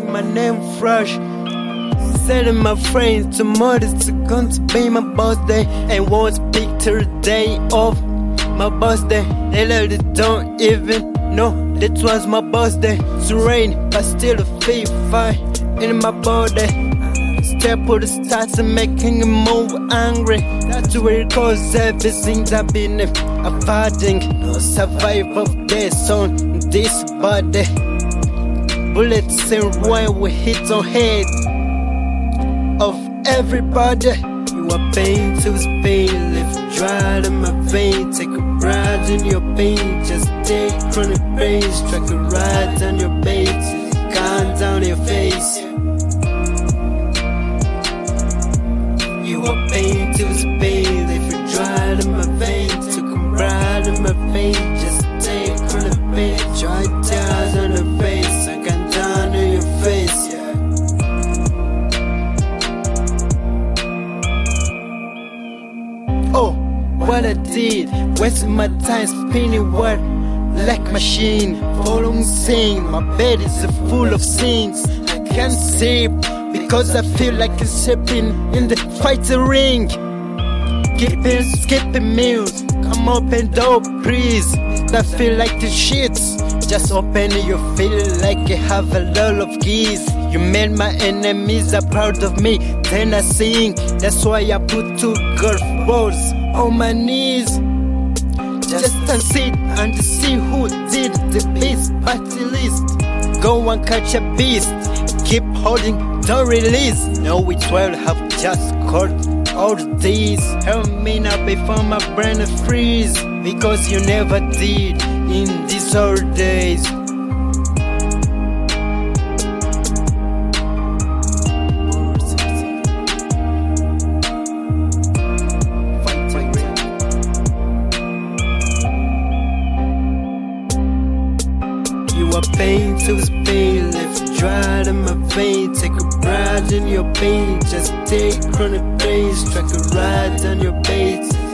my name fresh. Telling my friends tomorrow's going to be my birthday, and won't speak till the day of my birthday. They literally don't even know that was my birthday. It's rain, but still I feel fine in my body. Step with the stars and making a move angry. That's where it goes, everything I've been fighting. No survival of this on this body. Bullets and when we hit on head of everybody. You are pain to pain, live dry in my vein. Take a ride in your pain, just take chronic pain. Strike a ride on your base, count down your face. You are pain to pain, live dry in my vein. Take a ride in my vein, just take chronic pain. Try down on your face, I count down on your face. Oh, what I did, wasting my time spinning what like machine, following sin. My bed is full of sins. I can't sleep because I feel like I'm stepping in the fighting ring. Skipping meals, come open door please. I feel like the shits. Just open it, you feel like you have a lot of keys. You made my enemies are proud of me, then I sing. That's why I put 2 golf balls on my knees. Just to sit and see who did the best party list. Go and catch a beast, keep holding, don't release. No, it's well have just caught all these. Help me now before my brain freeze, because you never did in these old days. You are pain to pain, left dry in my vein. Take a ride in your pain, just take chronic pain. Strike a ride on your base.